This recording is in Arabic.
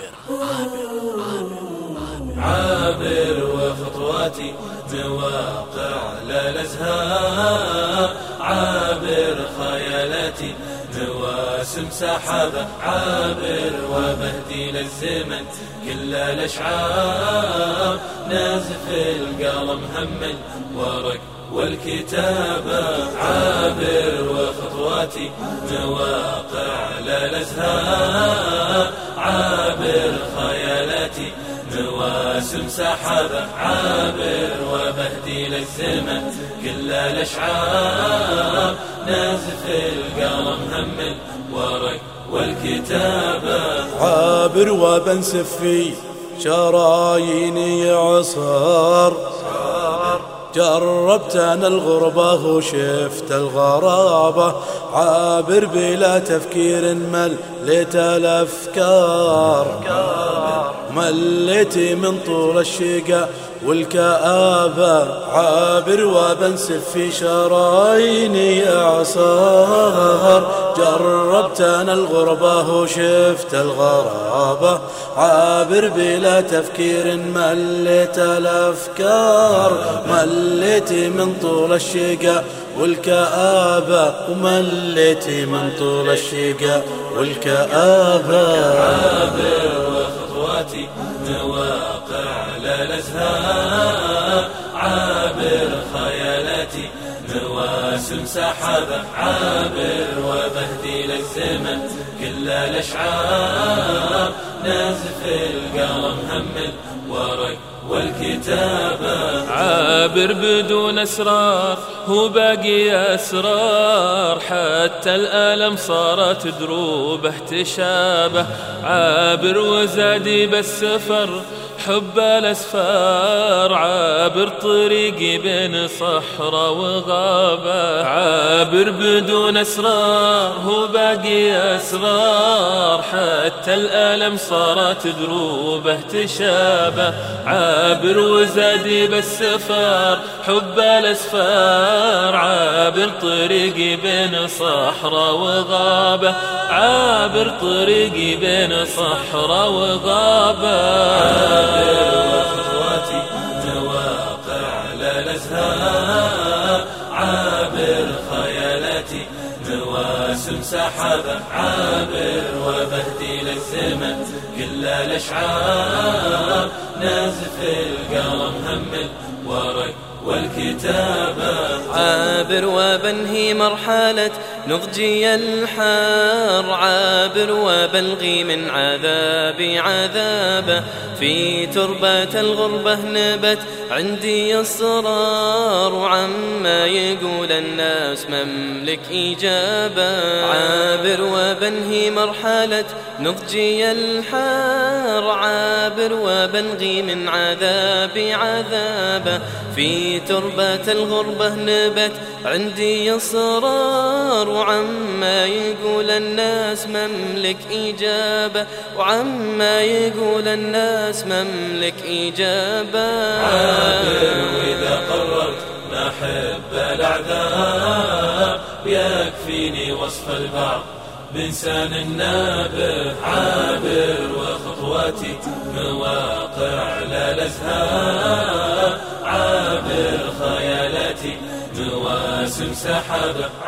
عابر وخطواتي مواقع للأزهار، عابر خيالاتي مواسم سحابة، عابر وبهدي للزمن كل الأشعار، نازف القلم هم الورق والكتابة، عابر وخطواتي مواقع للأزهار، عابر خيالاتي مواسم سحابة، عابر وبهدي للزمن كل الأشعار، نازف القلم هم الورق والكتابة، عابر وبنسف في شراييني عصار، جربت أنا الغربة وشفت الغرابة، عابر بلا تفكير مليت الأفكار، مليت من طول الشقاء والكآبة، عابر وبنسف في شراييني إعصار، جربت أنا الغربة وشفت الغرابة، عابر بلا تفكير مليت الأفكار، مليت من طول الشقاء والكآبة، ومليت من طول الشقاء والكآبة، عابر وخطواتي مواقع للأزهار، عابر خيالاتي مواسم سحابة، عابر وبهدي للزمن كل الأشعار، نازف القلم هم الورق والكتابة، عابر بدون أسرار هو باقي أسرار، حتى الألم صارت دروبه تشابه، عابر وزادي بالسفر حب الأسفار، عابر طريقي بين صحراء وغابة، عابر بدون أسرار هو باقي أسرار، حتى الألم صارت دروبه تشابه، عابر وزادي بالسفر حب الأسفار، عابر طريقي بين صحراء وغابة، عابر طريقي بين صحراء وغابة، وخطواتي مواقع للأزهار، عابر خيالاتي مواسم سحابة، عابر وبهدي للزمن كل الأشعار، نازف القلم هم الورق والكتابة، عابر وبنهي مرحلة نضجي الحار، عابر وبلغي من عذابي عذابه، في تربة الغربة نبت عندي إصرار، وعما يقول الناس مملك إجابة، عابر وبنهي مرحلة نضجي الحار، عابر وبلغي من عذابي عذابه، في تربة الغربة نبت عندي إصرار، وعما يقول الناس مملك إجابة، وعما يقول الناس مملك إجابة، عابر وإذا قررت ما أحب الأعذار، يكفيني وصف البعض بإنسان النابه، عابر وخطواتي مواقع للأزهار، عابر خيالاتي مواسم سحابة،